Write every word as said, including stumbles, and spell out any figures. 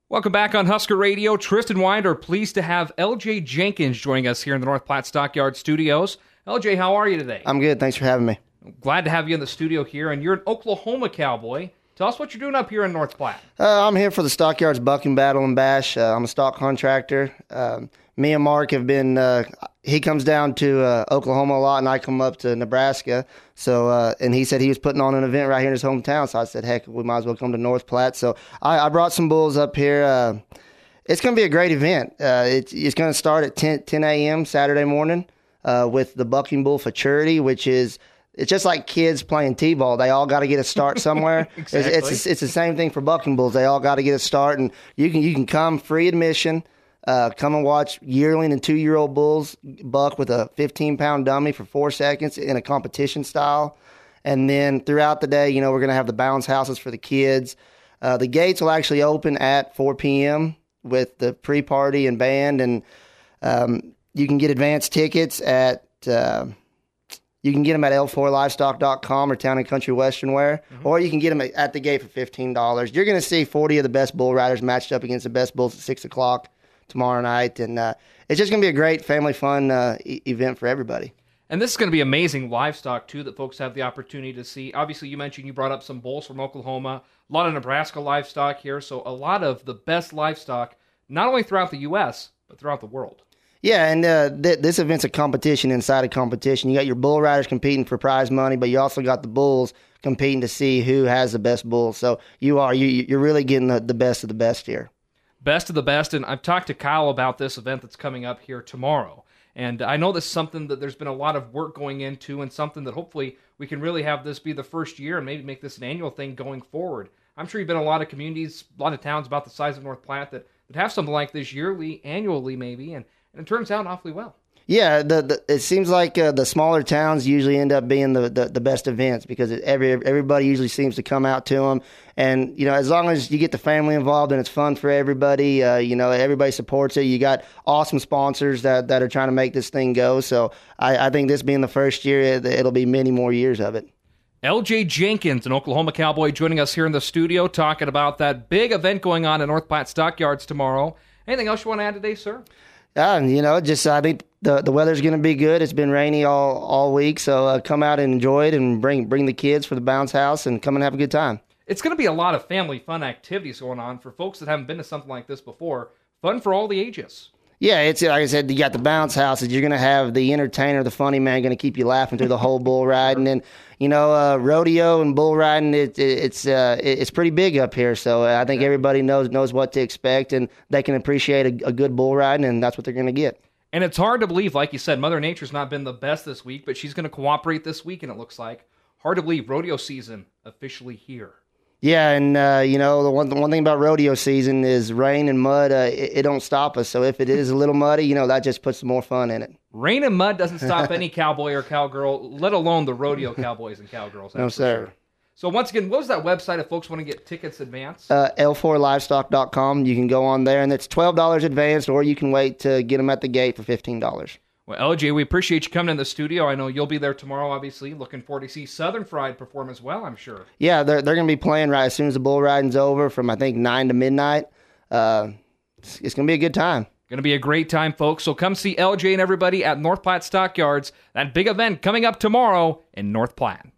Welcome back on Husker Radio. Tristan Winder, pleased to have L J Jenkins joining us here in the North Platte Stockyard Studios. L J, how are you today? I'm good. Thanks for having me. Glad to have you in the studio here, and you're an Oklahoma Cowboy. Tell us what you're doing up here in North Platte. Uh, I'm here for the Stockyards Bucking Battle and Bash. Uh, I'm a stock contractor. Um, me and Mark have been, uh, he comes down to uh, Oklahoma a lot, and I come up to Nebraska. So, uh, and he said he was putting on an event right here in his hometown. So I said, heck, we might as well come to North Platte. So I, I brought some bulls up here. Uh, it's going to be a great event. Uh, it, it's going to start at ten a.m. Saturday morning uh, with the Bucking Bull Futurity, which is, it's just like kids playing T-ball. They all got to get a start somewhere. Exactly. It's, it's it's the same thing for bucking bulls. They all got to get a start, and you can you can come free admission. Uh, come and watch yearling and two-year-old bulls buck with a fifteen-pound dummy for four seconds in a competition style. And then throughout the day, you know, we're going to have the bounce houses for the kids. Uh, the gates will actually open at four p.m. with the pre-party and band, and um, you can get advance tickets at. Uh, You can get them at L four livestock dot com or Town and Country Western Wear, mm-hmm. or you can get them at the gate for fifteen dollars. You're going to see forty of the best bull riders matched up against the best bulls at six o'clock tomorrow night, and uh, it's just going to be a great family fun uh, e- event for everybody. And this is going to be amazing livestock, too, that folks have the opportunity to see. Obviously, you mentioned you brought up some bulls from Oklahoma, a lot of Nebraska livestock here, so a lot of the best livestock, not only throughout the U S, but throughout the world. Yeah, and uh, th- this event's a competition inside a competition. You got your bull riders competing for prize money, but you also got the bulls competing to see who has the best bulls. So you are you you're really getting the, the best of the best here. Best of the best, and I've talked to Kyle about this event that's coming up here tomorrow. And I know this is something that there's been a lot of work going into, and something that hopefully we can really have this be the first year and maybe make this an annual thing going forward. I'm sure you've been in a lot of communities, a lot of towns about the size of North Platte that would have something like this yearly, annually maybe, and And it turns out awfully well. Yeah, the, the it seems like uh, the smaller towns usually end up being the, the, the best events because it, every everybody usually seems to come out to them. And, you know, as long as you get the family involved and it's fun for everybody, uh, you know, everybody supports it. You got awesome sponsors that, that are trying to make this thing go. So I, I think this being the first year, it, it'll be many more years of it. L J Jenkins, an Oklahoma Cowboy, joining us here in the studio, talking about that big event going on in North Platte Stockyards tomorrow. Anything else you want to add today, sir? Yeah, you know, just I think the the weather's going to be good. It's been rainy all, all week, so uh, come out and enjoy it, and bring bring the kids for the bounce house, and come and have a good time. It's going to be a lot of family fun activities going on for folks that haven't been to something like this before. Fun for all the ages. Yeah, it's like I said, you got the bounce houses. You're going to have the entertainer, the funny man, going to keep you laughing through the whole bull ride. And then, you know, uh, rodeo and bull riding, it, it, it's uh, it, it's pretty big up here. So I think everybody knows knows what to expect, and they can appreciate a, a good bull riding, and that's what they're going to get. And it's hard to believe, like you said, Mother Nature's not been the best this week, but she's going to cooperate this week, and it looks like. Hard to believe, rodeo season officially here. Yeah, and, uh, you know, the one the one thing about rodeo season is rain and mud, uh, it, it don't stop us. So if it is a little muddy, you know, that just puts some more fun in it. Rain and mud doesn't stop any cowboy or cowgirl, let alone the rodeo cowboys and cowgirls. No, sir. Sure. So once again, what was that website if folks want to get tickets advance? Uh, L four livestock dot com. You can go on there, and it's twelve dollars advanced, or you can wait to get them at the gate for fifteen dollars. Well, L J, we appreciate you coming in the studio. I know you'll be there tomorrow, obviously. Looking forward to see Southern Fried perform as well, I'm sure. Yeah, they're, they're going to be playing right as soon as the bull riding's over from, I think, nine to midnight. Uh, it's it's going to be a good time. Going to be a great time, folks. So come see L J and everybody at North Platte Stockyards. That big event coming up tomorrow in North Platte.